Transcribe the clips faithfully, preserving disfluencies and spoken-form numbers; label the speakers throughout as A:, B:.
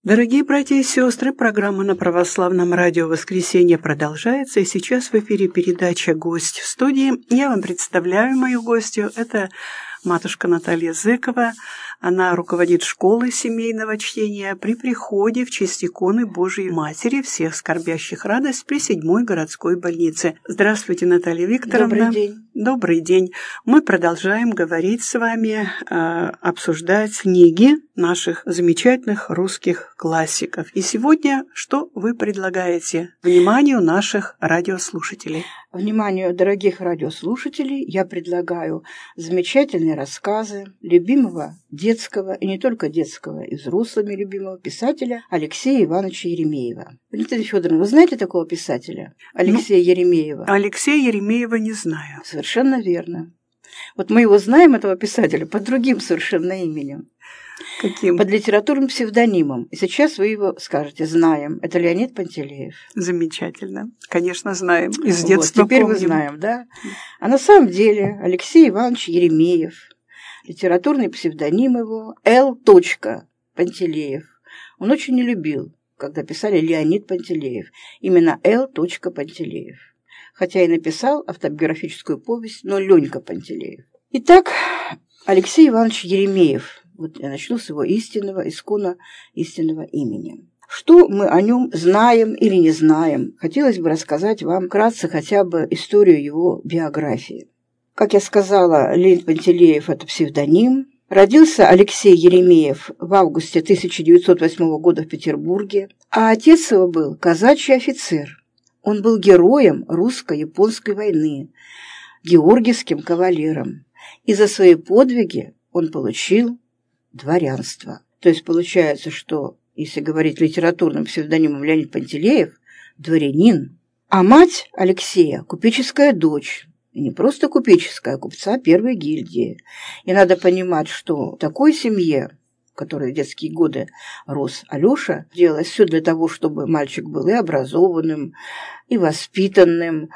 A: Дорогие братья и сестры, программа на православном радио «Воскресенье» продолжается, и сейчас в эфире передача «Гость в студии». Я вам представляю мою гостью. Это матушка Наталья Зыкова. Она руководит школой семейного чтения при приходе в честь иконы Божией Матери всех скорбящих радость при седьмой городской больнице. Здравствуйте, Наталья Викторовна.
B: Добрый день.
A: Добрый день. Мы продолжаем говорить с вами, э, обсуждать книги наших замечательных русских классиков. И сегодня что вы предлагаете вниманию наших радиослушателей?
B: Вниманию дорогих радиослушателей я предлагаю замечательные рассказы любимого детского, и не только детского, и взрослыми любимого писателя Алексея Ивановича Еремеева. Валентина Федоровна, вы знаете такого писателя? Алексея ну, Еремеева?
A: Алексея Еремеева не знаю.
B: Совершенно верно. Вот мы его знаем, этого писателя, под другим совершенно именем.
A: Каким?
B: Под литературным псевдонимом. И сейчас вы его скажете, знаем. Это Леонид Пантелеев.
A: Замечательно. Конечно, знаем. Из детства
B: вот, теперь
A: помним.
B: мы знаем, да? А на самом деле Алексей Иванович Еремеев, литературный псевдоним его Л. Пантелеев. Он очень не любил, когда писали Леонид Пантелеев. Именно Л. Пантелеев. Хотя и написал автобиографическую повесть, но Ленька Пантелеев. Итак, Алексей Иванович Еремеев. Вот я начну с его истинного, исконно истинного имени. Что мы о нем знаем или не знаем? Хотелось бы рассказать вам вкратце хотя бы историю его биографии. Как я сказала, Леонид Пантелеев – это псевдоним. Родился Алексей Еремеев в августе тысяча девятьсот восьмого года в Петербурге, а отец его был казачий офицер. Он был героем русско-японской войны, георгиевским кавалером, и за свои подвиги он получил дворянство. То есть получается, что, если говорить литературным псевдонимом Леонид Пантелеев, дворянин. А мать Алексея – купеческая дочь. И не просто купеческая, а купца первой гильдии. И надо понимать, что в такой семье, в которой в детские годы рос Алёша, делалось все для того, чтобы мальчик был и образованным, и воспитанным,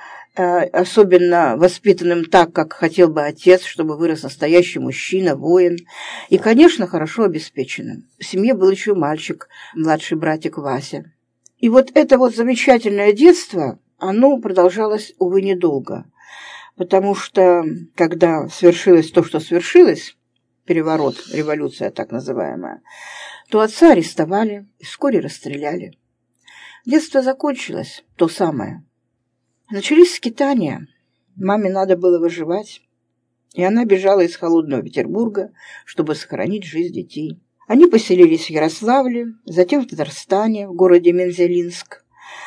B: особенно воспитанным так, как хотел бы отец, чтобы вырос настоящий мужчина, воин, и, конечно, хорошо обеспеченным. В семье был еще мальчик, младший братик Вася. И вот это вот замечательное детство, оно продолжалось, увы, недолго, потому что, когда свершилось то, что свершилось, переворот, революция так называемая, то отца арестовали и вскоре расстреляли. Детство закончилось, то самое. Начались скитания. Маме надо было выживать, и она бежала из холодного Петербурга, чтобы сохранить жизнь детей. Они поселились в Ярославле, затем в Татарстане, в городе Мензелинск.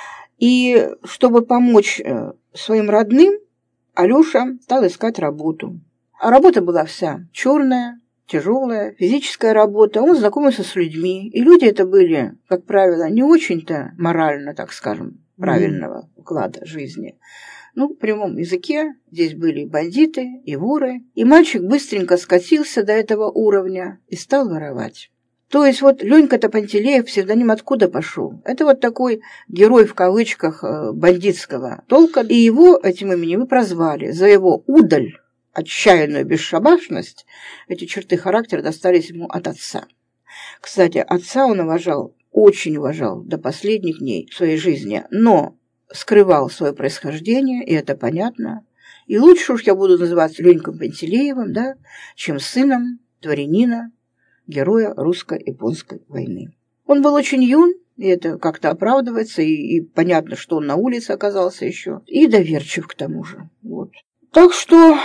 B: И чтобы помочь своим родным, Алёша стал искать работу. А работа была вся черная, тяжелая, физическая работа. Он знакомился с людьми, и люди это были, как правило, не очень-то морально, так скажем, правильного уклада жизни. Ну, в прямом языке здесь были и бандиты, и воры. И мальчик быстренько скатился до этого уровня и стал воровать. То есть вот Ленька-то Пантелеев, псевдоним откуда пошел? Это вот такой герой в кавычках бандитского толка. И его этим именем и прозвали за его удаль, отчаянную бесшабашность. Эти черты характера достались ему от отца. Кстати, отца он уважал, очень уважал до последних дней своей жизни, но скрывал свое происхождение, и это понятно. И лучше уж я буду называть Леньком Пантелеевым, да, чем сыном дворянина, героя русско-японской войны. Он был очень юн, и это как-то оправдывается, и, и понятно, что он на улице оказался еще, и доверчив к тому же. Вот. Так что,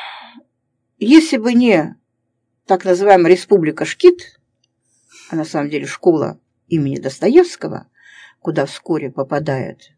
B: если бы не так называемая республика Шкит, а на самом деле школа имени Достоевского, куда вскоре попадает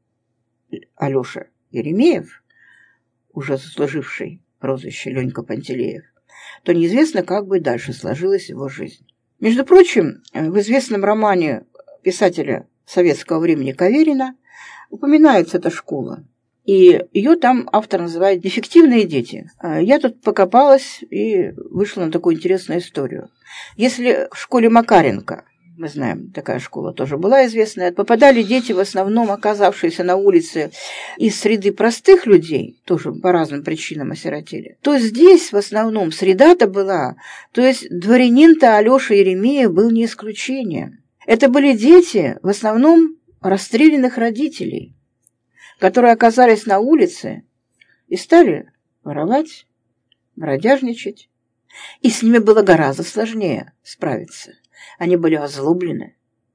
B: Алёша Еремеев, уже заслуживший прозвище Ленька Пантелеев, то неизвестно, как бы дальше сложилась его жизнь. Между прочим, в известном романе писателя советского времени Каверина упоминается эта школа. И ее там автор называет «Дефективные дети». Я тут покопалась и вышла на такую интересную историю. Если в школе Макаренко, мы знаем, такая школа тоже была известная, попадали дети, в основном оказавшиеся на улице из среды простых людей, тоже по разным причинам осиротели, то здесь в основном среда-то была, то есть дворянин-то Алёша Еремеев был не исключением. Это были дети, в основном, расстрелянных родителей, которые оказались на улице и стали воровать, бродяжничать. И с ними было гораздо сложнее справиться. Они были озлоблены,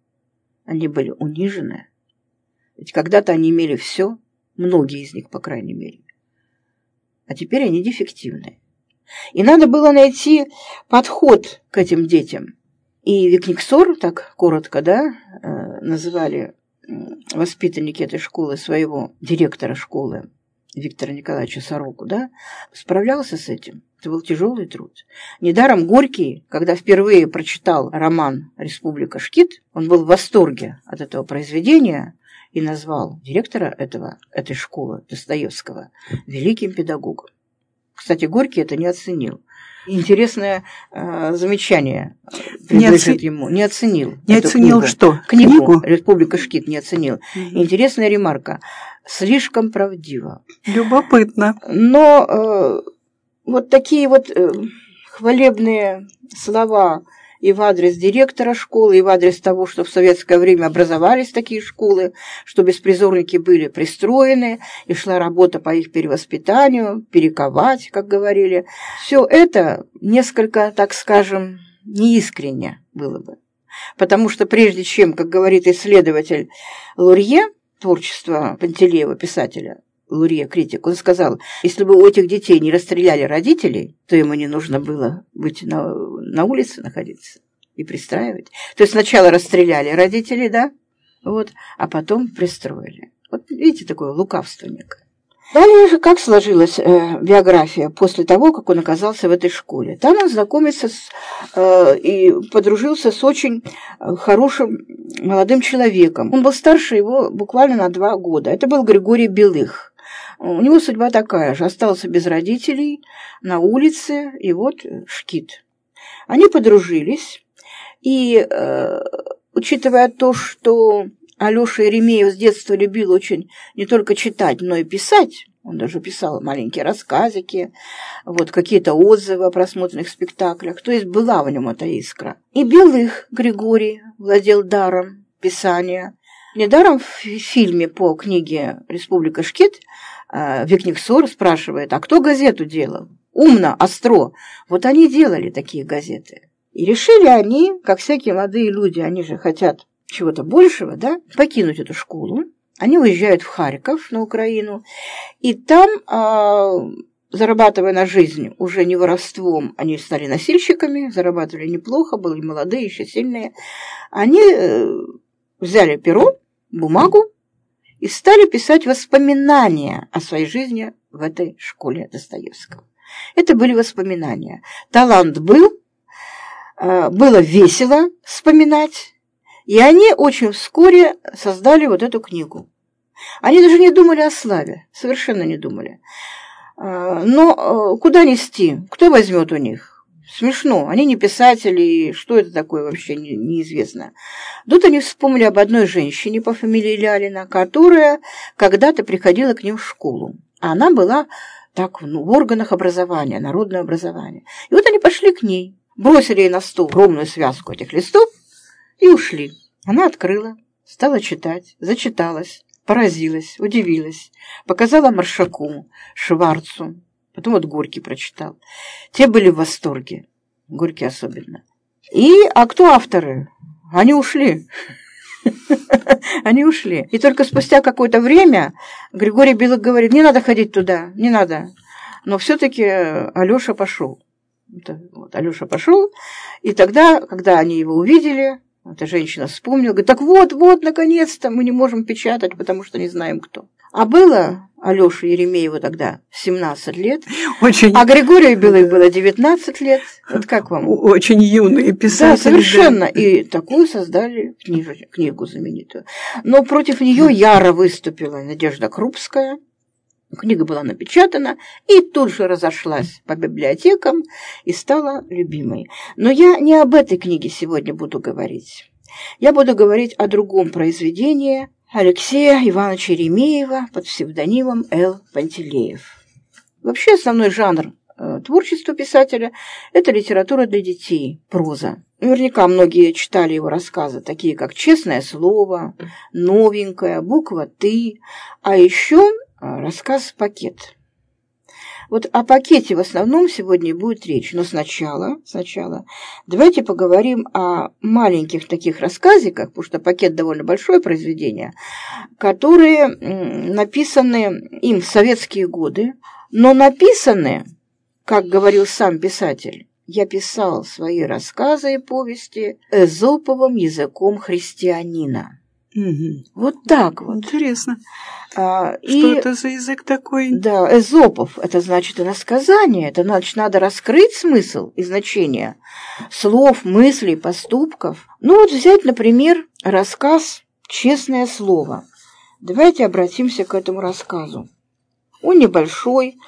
B: они были унижены. Ведь когда-то они имели все, многие из них, по крайней мере. А теперь они дефективны. И надо было найти подход к этим детям. И Викниксор, так коротко, да, называли воспитанники этой школы своего директора школы, Виктора Николаевича Сороку, да, справлялся с этим. Это был тяжелый труд. Недаром Горький, когда впервые прочитал роман «Республика Шкит», он был в восторге от этого произведения и назвал директора этого, этой школы, Достоевского, великим педагогом. Кстати, Горький это не оценил. Интересное э, замечание принадлежит не оци... ему. Не оценил.
A: Не оценил книгу. Что?
B: Книгу, книгу «Республика Шкит» не оценил. Угу. Интересная ремарка. Слишком правдиво.
A: Любопытно.
B: Но э, вот такие вот э, хвалебные слова и в адрес директора школы, и в адрес того, что в советское время образовались такие школы, что беспризорники были пристроены, и шла работа по их перевоспитанию, перековать, как говорили. Все это несколько, так скажем, неискренне было бы. Потому что прежде чем, как говорит исследователь Лурье, творчество Пантелеева, писателя, Лурье, критик, он сказал, если бы у этих детей не расстреляли родителей, то ему не нужно было быть на, на улице находиться и пристраивать. То есть сначала расстреляли родителей, да, вот, а потом пристроили. Вот видите, такое лукавство некое. Далее, как сложилась э, биография после того, как он оказался в этой школе? Там он знакомится с, э, и подружился с очень хорошим молодым человеком. Он был старше его буквально на два года. Это был Григорий Белых. У него судьба такая же. Остался без родителей, на улице, и вот Шкит. Они подружились, и, э, учитывая то, что Алёша Еремеев с детства любил очень не только читать, но и писать, он даже писал маленькие рассказики, вот какие-то отзывы о просмотренных спектаклях, то есть была в нем эта искра. И Белых Григорий владел даром писания. Недаром в фильме по книге «Республика Шкит» Викниксор спрашивает, а кто газету делал? Умно, остро. Вот они делали такие газеты. И решили они, как всякие молодые люди, они же хотят чего-то большего, да, покинуть эту школу. Они уезжают в Харьков, на Украину, и там, э, зарабатывая на жизнь уже не воровством, они стали носильщиками, зарабатывали неплохо, были молодые, еще сильные. Они э, взяли перо, бумагу и стали писать воспоминания о своей жизни в этой школе Достоевского. Это были воспоминания. Талант был, э, было весело вспоминать. И они очень вскоре создали вот эту книгу. Они даже не думали о славе, совершенно не думали. Но куда нести? Кто возьмет у них? Смешно, они не писатели, что это такое вообще неизвестно. Тут они вспомнили об одной женщине по фамилии Лялина, которая когда-то приходила к ним в школу. А она была так, ну, в органах образования, народного образования. И вот они пошли к ней, бросили ей на стол огромную связку этих листов, и ушли. Она открыла, стала читать, зачиталась, поразилась, удивилась, показала Маршаку, Шварцу, потом вот Горький прочитал. Те были в восторге, Горький особенно. И, а кто авторы? Они ушли. Они ушли. И только спустя какое-то время Григорий Белых говорит, не надо ходить туда, не надо. Но все-таки Алёша пошел. Вот, Алёша пошел, и тогда, когда они его увидели, эта женщина вспомнила, говорит, так вот, вот, наконец-то мы не можем печатать, потому что не знаем кто. А было Алёше Еремееву тогда семнадцать лет, очень... а Григорию Белых было девятнадцать лет. Вот как вам?
A: Очень юные писатели.
B: Да, совершенно. Да. И такую создали книжу, книгу знаменитую. Но против нее яро выступила Надежда Крупская. Книга была напечатана и тут же разошлась по библиотекам и стала любимой. Но я не об этой книге сегодня буду говорить. Я буду говорить о другом произведении Алексея Ивановича Еремеева под псевдонимом Л. Пантелеев. Вообще основной жанр э, творчества писателя – это литература для детей, проза. наверняка многие читали его рассказы, такие как «Честное слово», «Новенькая», «Буква Ты», а еще рассказ «Пакет». Вот о пакете в основном сегодня будет речь, но сначала, сначала давайте поговорим о маленьких таких рассказиках, потому что «Пакет» довольно большое произведение, которые написаны им в советские годы, но написаны, как говорил сам писатель, я писал свои рассказы и повести эзоповым языком христианина.
A: Угу.
B: Вот так вот.
A: Интересно.
B: А,
A: Что
B: и,
A: это за язык такой?
B: Да, эзопов, это значит иносказание, это значит надо раскрыть смысл и значение слов, мыслей, поступков. Ну вот взять, например, рассказ «Честное слово». Давайте обратимся к этому рассказу. Он небольшой,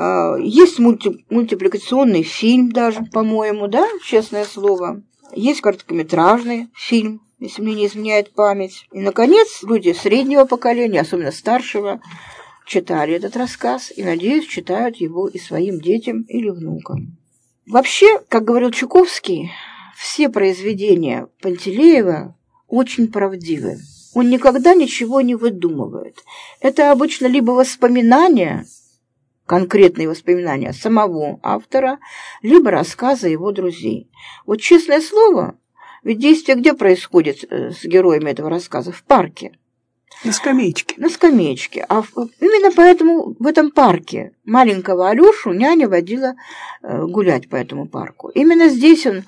B: есть мульти, мультипликационный фильм даже, по-моему, да, «Честное слово». Есть короткометражный фильм, если мне не изменяет память. И, наконец, люди среднего поколения, особенно старшего, читали этот рассказ и, надеюсь, читают его и своим детям или внукам. Вообще, как говорил Чуковский, все произведения Пантелеева очень правдивы. Он никогда ничего не выдумывает. Это обычно либо воспоминания, конкретные воспоминания самого автора, либо рассказы его друзей. Вот «Честное слово», ведь действие где происходит с героями этого рассказа? В парке.
A: На скамеечке.
B: На скамеечке. А именно поэтому в этом парке маленького Алёшу няня водила гулять по этому парку. Именно здесь он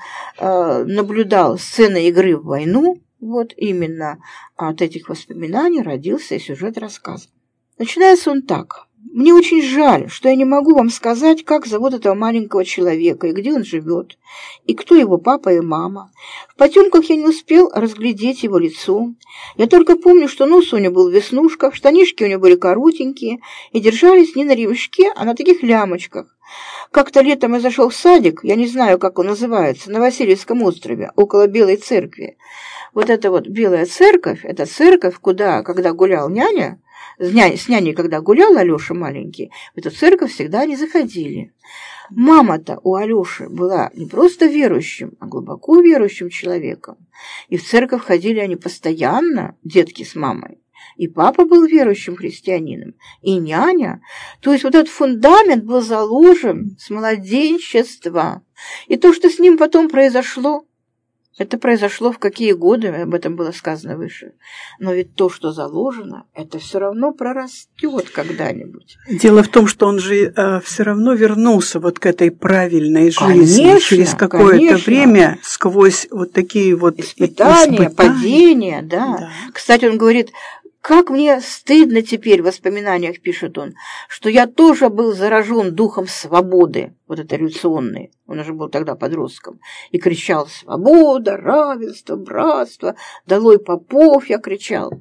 B: наблюдал сцены игры в войну. Вот именно от этих воспоминаний родился и сюжет рассказа. Начинается он так. Мне очень жаль, что я не могу вам сказать, как зовут этого маленького человека, и где он живет, и кто его папа и мама. В потемках я не успел разглядеть его лицо. Я только помню, что нос у него был в веснушках, штанишки у него были коротенькие, и держались не на ремешке, а на таких лямочках. Как-то летом я зашел в садик, я не знаю, как он называется, на Васильевском острове, около Белой церкви. Вот эта вот Белая церковь, это церковь, куда, когда гулял няня, С, няней, с няней, когда гулял Алёша маленький, в эту церковь всегда не заходили. Мама-то у Алёши была не просто верующим, а глубоко верующим человеком. И в церковь ходили они постоянно, детки с мамой. И папа был верующим христианином, и няня. То есть вот этот фундамент был заложен с младенчества. И то, что с ним потом произошло, это произошло в какие годы, об этом было сказано выше. Но ведь то, что заложено, это все равно прорастет когда-нибудь.
A: Дело в том, что он же э, все равно вернулся вот к этой правильной жизни.
B: Конечно,
A: через какое-то
B: конечно.
A: время, сквозь вот такие вот
B: испытания,
A: испытания.
B: падения, да.
A: да.
B: Кстати, он говорит, как мне стыдно теперь, в воспоминаниях пишет он, что я тоже был заражен духом свободы, вот это революционный, он уже был тогда подростком, и кричал «Свобода, равенство, братство, долой попов!» я кричал.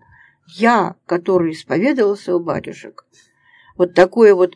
B: Я, который исповедовался у батюшек. Вот такое вот,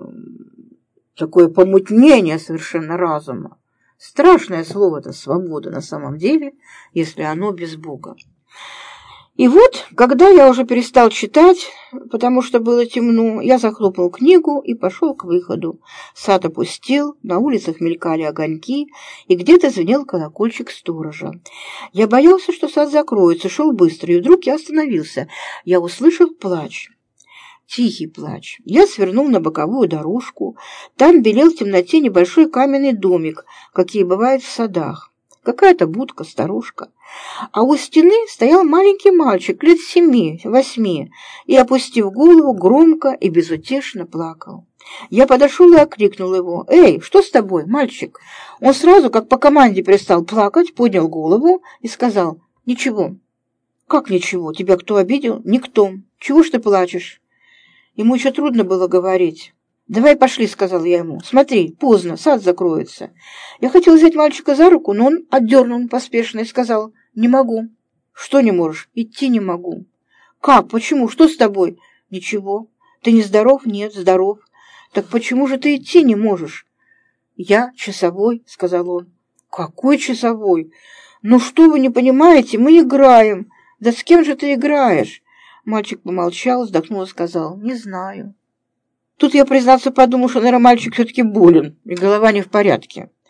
B: такое помутнение совершенно разума. Страшное слово это «свобода» на самом деле, если оно без Бога. И вот, когда я уже перестал читать, потому что было темно, я захлопнул книгу и пошел к выходу. Сад опустел, на улицах мелькали огоньки, и где-то звенел колокольчик сторожа. Я боялся, что сад закроется, шел быстро, и вдруг я остановился. Я услышал плач. Тихий плач. Я свернул на боковую дорожку. Там белел в темноте небольшой каменный домик, какие бывают в садах. Какая-то будка, старушка. А у стены стоял маленький мальчик лет семи-восьми и, опустив голову, громко и безутешно плакал. Я подошел и окликнул его. «Эй, что с тобой, мальчик?» Он сразу, как по команде, перестал плакать, поднял голову и сказал: «Ничего». «Как ничего? Тебя кто обидел?» «Никто. Чего ж ты плачешь?» Ему еще трудно было говорить. «Давай пошли», — сказал я ему. «Смотри, поздно, сад закроется». Я хотел взять мальчика за руку, но он отдернул поспешно и сказал: «Не могу». «Что не можешь?» «Идти не могу». «Как? Почему? Что с тобой?» «Ничего». «Ты не здоров?» «Нет, здоров». «Так почему же ты идти не можешь?» «Я часовой», — сказал он. «Какой часовой? Ну что вы не понимаете? Мы играем». «Да с кем же ты играешь?» Мальчик помолчал, вздохнул и сказал: «Не знаю». Тут я, признаться, подумал, что, наверное, мальчик все-таки болен, и голова не в порядке.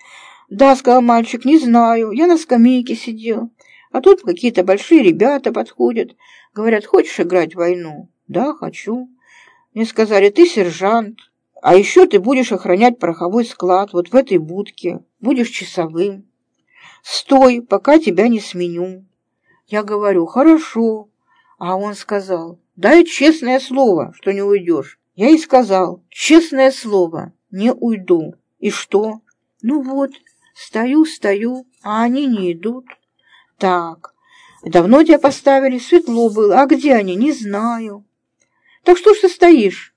B: «Да», — сказал мальчик, — «не знаю, я на скамейке сидел, а тут какие-то большие ребята подходят, говорят, хочешь играть в войну?» «Да, хочу». Мне сказали, ты сержант, а еще ты будешь охранять пороховой склад вот в этой будке, будешь часовым. Стой, пока тебя не сменю. Я говорю, хорошо. А он сказал, дай честное слово, что не уйдешь. Я и сказал, честное слово, не уйду. И что? Ну вот, стою, стою, а они не идут. Так, давно тебя поставили, светло было, а где они, не знаю. Так что ж ты стоишь?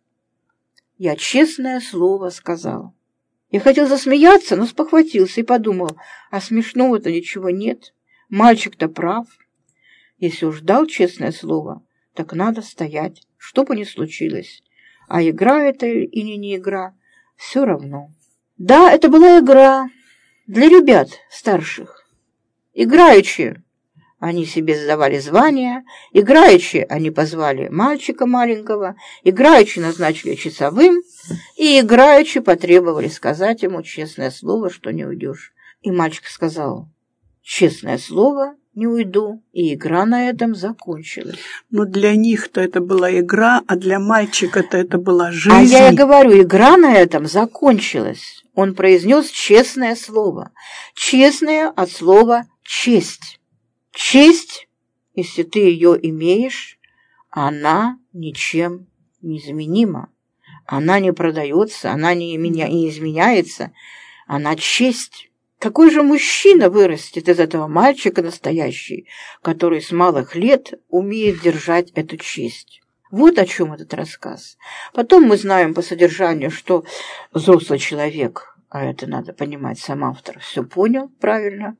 B: Я честное слово сказал. Я хотел засмеяться, но спохватился и подумал, а смешного-то ничего нет. Мальчик-то прав. Если уж дал честное слово, так надо стоять, что бы ни случилось. А игра это или не игра, все равно. Да, это была игра для ребят старших. Играючи. Они себе сдавали звания, играючи они позвали мальчика маленького, играючи назначили часовым, и играючи потребовали сказать ему честное слово, что не уйдешь. И мальчик сказал, честное слово, не уйду, и игра на этом закончилась.
A: Но для них-то это была игра, а для мальчика-то это была жизнь.
B: А я и говорю, игра на этом закончилась. Он произнес честное слово. Честное от слова «честь». Честь, если ты ее имеешь, она ничем не заменима. Она не продается, она не, меня, не изменяется. Она честь. Какой же мужчина вырастет из этого мальчика настоящий, который с малых лет умеет держать эту честь? Вот о чем этот рассказ. Потом мы знаем по содержанию, что взрослый человек, а это надо понимать, сам автор все понял правильно,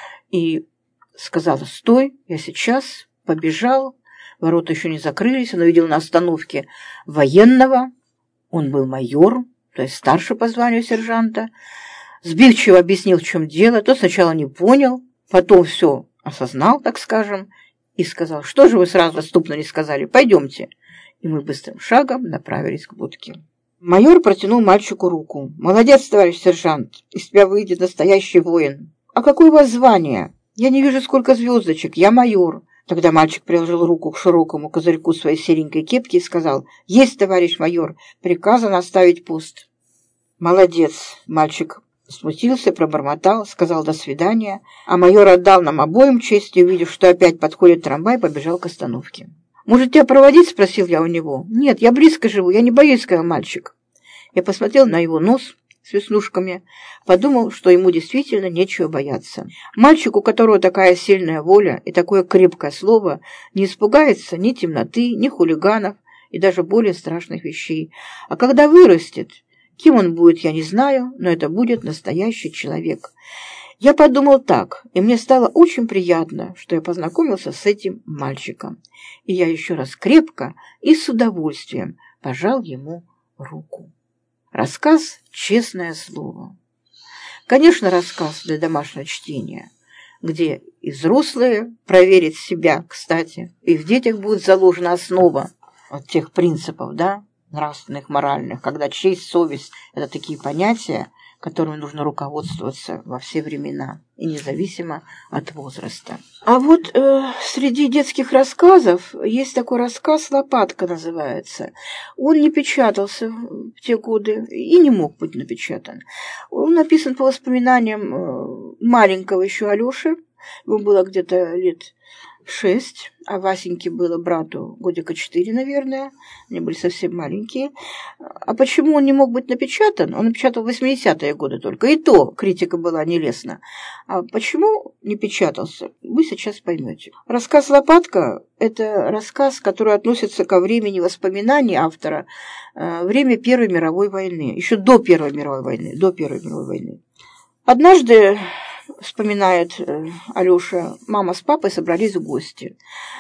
B: и сказала, стой, я сейчас, побежал, ворота еще не закрылись, он увидел на остановке военного, он был майор, то есть старше по званию сержанта, сбивчиво объяснил, в чем дело, тот сначала не понял, потом все осознал, так скажем, и сказал, что же вы сразу доступно не сказали, пойдемте. И мы быстрым шагом направились к будке. Майор протянул мальчику руку. Молодец, товарищ сержант, из тебя выйдет настоящий воин. А какое у вас звание? Я не вижу, сколько звездочек, я майор. Тогда мальчик приложил руку к широкому козырьку своей серенькой кепки и сказал, есть, товарищ майор, приказано оставить пост. Молодец, мальчик смутился, пробормотал, сказал до свидания, а майор отдал нам обоим честь и, увидев, что опять подходит трамвай, побежал к остановке. «Может, тебя проводить?» — спросил я у него. «Нет, я близко живу, я не боюсь», — сказал мальчик. Я посмотрел на его нос с веснушками, подумал, что ему действительно нечего бояться. Мальчик, у которого такая сильная воля и такое крепкое слово, не испугается ни темноты, ни хулиганов и даже более страшных вещей. А когда вырастет, кем он будет, я не знаю, но это будет настоящий человек. Я подумал так, и мне стало очень приятно, что я познакомился с этим мальчиком. И я еще раз крепко и с удовольствием пожал ему руку. Рассказ «Честное слово». Конечно, рассказ для домашнего чтения, где и взрослые проверят себя, кстати, и в детях будет заложена основа от тех принципов, да, нравственных, моральных, когда честь, совесть – это такие понятия, которыми нужно руководствоваться во все времена и независимо от возраста. А вот э, среди детских рассказов есть такой рассказ «Лопатка» называется. Он не печатался в те годы и не мог быть напечатан. Он написан по воспоминаниям э, маленького еще Алёши. Ему было где-то лет шесть, а Васеньке было брату годика четыре, наверное. Они были совсем маленькие. А почему он не мог быть напечатан? Он напечатал в восьмидесятые годы только. И то критика была нелестна. А почему не печатался? Вы сейчас поймете. Рассказ «Лопатка» – это рассказ, который относится ко времени воспоминаний автора, время Первой мировой войны. Еще до Первой мировой войны. До Первой мировой войны. Однажды, вспоминает Алёша, мама с папой собрались в гости.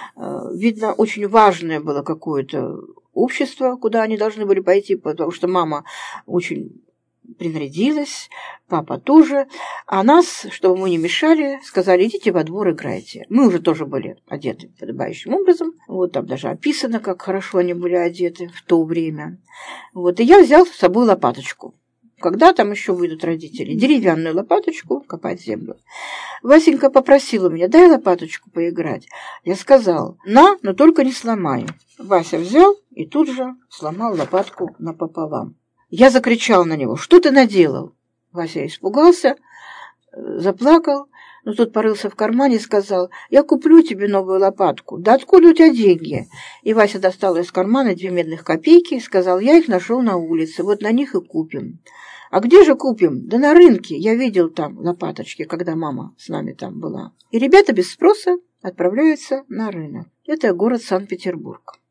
B: Видно, очень важное было какое-то общество, куда они должны были пойти, потому что мама очень принарядилась, папа тоже. А нас, чтобы мы не мешали, сказали, идите во двор, играйте. Мы уже тоже были одеты подобающим образом. Вот там даже описано, как хорошо они были одеты в то время. Вот, и я взял с собой лопаточку. когда там еще выйдут родители, деревянную лопаточку копать землю. Васенька попросил у меня: дай лопаточку поиграть. Я сказал: на, но только не сломай. Вася взял и тут же сломал лопатку напополам. Я закричал на него: что ты наделал? Вася испугался, заплакал, но тут порылся в кармане и сказал: я куплю тебе новую лопатку. Да откуда у тебя деньги? И Вася достал из кармана две медных копейки и сказал: я их нашел на улице, вот на них и купим. А где же купим? Да на рынке. Я видел там лопаточки, когда мама с нами там была. И ребята без спроса отправляются на рынок. Это город Санкт-Петербург.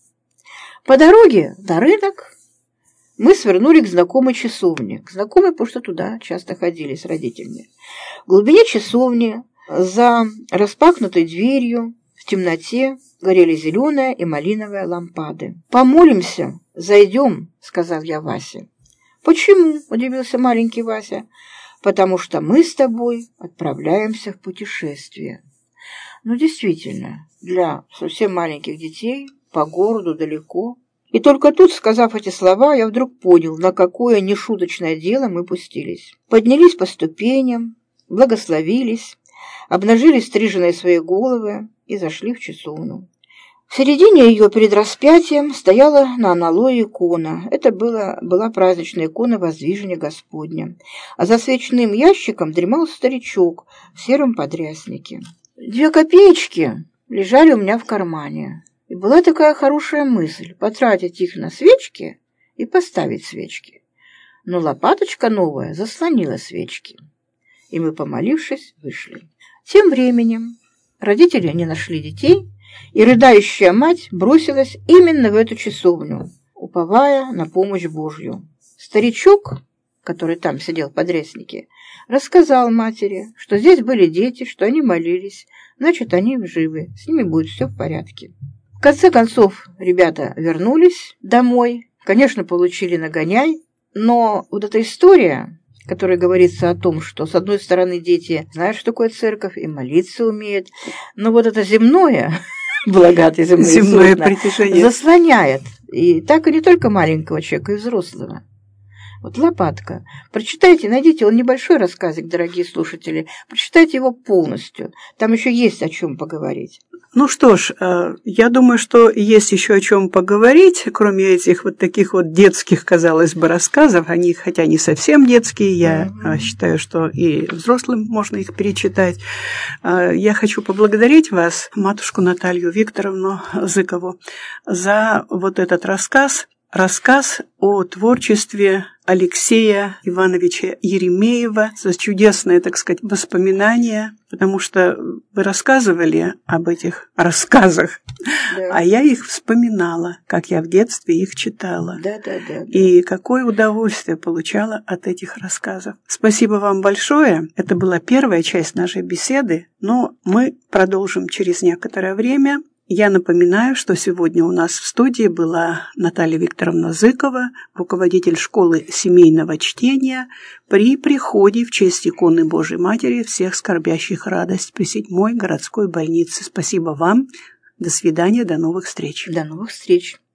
B: По дороге на рынок мы свернули к знакомой часовне. К знакомой, потому что туда часто ходили с родителями. В глубине часовни, за распахнутой дверью, в темноте горели зеленая и малиновая лампады. «Помолимся, зайдем», — сказал я Васе. «Почему?» — удивился маленький Вася. «Потому что мы с тобой отправляемся в путешествие». Ну, действительно, для совсем маленьких детей по городу далеко. И только тут, сказав эти слова, я вдруг понял, на какое нешуточное дело мы пустились. Поднялись по ступеням, благословились, обнажили стриженные свои головы и зашли в часовню. В середине ее перед распятием стояла на аналое икона. Это была, была праздничная икона Воздвижения Господня. А за свечным ящиком дремал старичок в сером подряснике. Две копеечки лежали у меня в кармане. И была такая хорошая мысль — потратить их на свечки и поставить свечки. Но лопаточка новая заслонила свечки. И мы, помолившись, вышли. Тем временем родители не нашли детей, и рыдающая мать бросилась именно в эту часовню, уповая на помощь Божью. Старичок, который там сидел в подряснике, рассказал матери, что здесь были дети, что они молились, значит, они живы, с ними будет все в порядке. В конце концов, ребята вернулись домой, конечно, получили нагоняй, но вот эта история, которая говорится о том, что, с одной стороны, дети знают, что такое церковь, и молиться умеют, но вот это земное, благодать земное, земное притяжение заслоняет, и так и не только маленького человека, и взрослого. Вот лопатка. Прочитайте, найдите, он небольшой рассказик, дорогие слушатели, прочитайте его полностью, там еще есть о чем поговорить.
A: Ну что ж, я думаю, что есть еще о чем поговорить, кроме этих вот таких вот детских, казалось бы, рассказов. Они, хотя не совсем детские, я mm-hmm. считаю, что и взрослым можно их перечитать. Я хочу поблагодарить вас, матушку Наталью Викторовну Зыкову, за вот этот рассказ. Рассказ о творчестве Алексея Ивановича Еремеева, за чудесные, так сказать, воспоминания, потому что вы рассказывали об этих рассказах, да. А я их вспоминала, как я в детстве их читала.
B: Да, да, да, да.
A: И какое удовольствие получала от этих рассказов. Спасибо вам большое. Это была первая часть нашей беседы, но мы продолжим через некоторое время. Я напоминаю, что сегодня у нас в студии была Наталья Викторовна Зыкова, руководитель школы семейного чтения при приходе в честь иконы Божией Матери всех скорбящих радость при седьмой городской больнице. Спасибо вам. До свидания, до новых встреч.
B: До новых встреч.